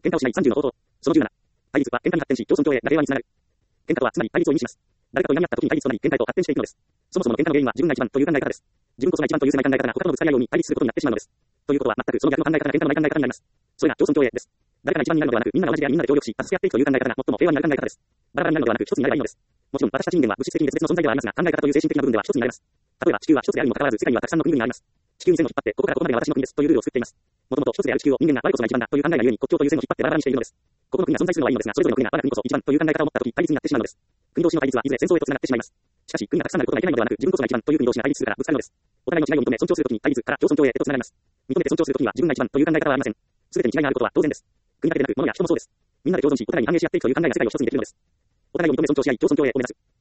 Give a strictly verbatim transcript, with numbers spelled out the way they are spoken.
喧嘩をしないさんじゅうの方法。そのじゅうなな。対立は喧嘩に発展し、共存共栄が平和につながる。喧嘩とはつまり対立を意味します。誰かといがみ合った時に対立となり、喧嘩へと発展していくのです。そもそもの喧嘩の原因は自分が一番という考え方です。自分こそが一番という狭い考え方が他とのぶつかり合いを生み、対立することになってしまうのです。ということは、全くその逆の考え方が喧嘩のない考え方になります。それが共存共栄です。誰かが一番になるのではなく、みんなが同じであり、みんなで協力し、助け合っていくという考え方が最も平和になる考え方です。バラバラになるのではなく、一つになればいいのです。もちろん、私たち人間は物質的に別々の存在ではありますが、考え方という精神的な部分では一つになれます。例えば、地球は一つであるにもかかわらず、世界にはたくさんの国々があります。地球に線を引っ張って、ここからここまでが私の国ですというルールを作っています。もともと一つである地球を人間が我こそが一番だという考えがゆえに、国境という線を引っ張ってバラバラにしているのです。ここの国が存在するのはいいのですが、それぞれの国が我が国こそ一番という考え方を持ったとき、対立になってしまうのです。国同士の対立はいずれ戦争へとつながってしまいます。しかし、国がたくさんなることがいけないのではなく、自分こそが一番という国同士が対立するからぶつかるのです。お互いの違いを認め尊重するときに対立から共存共栄へとつながります。認めて尊重するときには自分が一番という考え方はありません。すべてに違いがあることは当然です。国だけでなく、物や人もそうです。みんなで共存し、お互いに反映し合っていくという考えが世界を一つにできるのです。お互いを認め尊重し合い、共存共栄を目指す。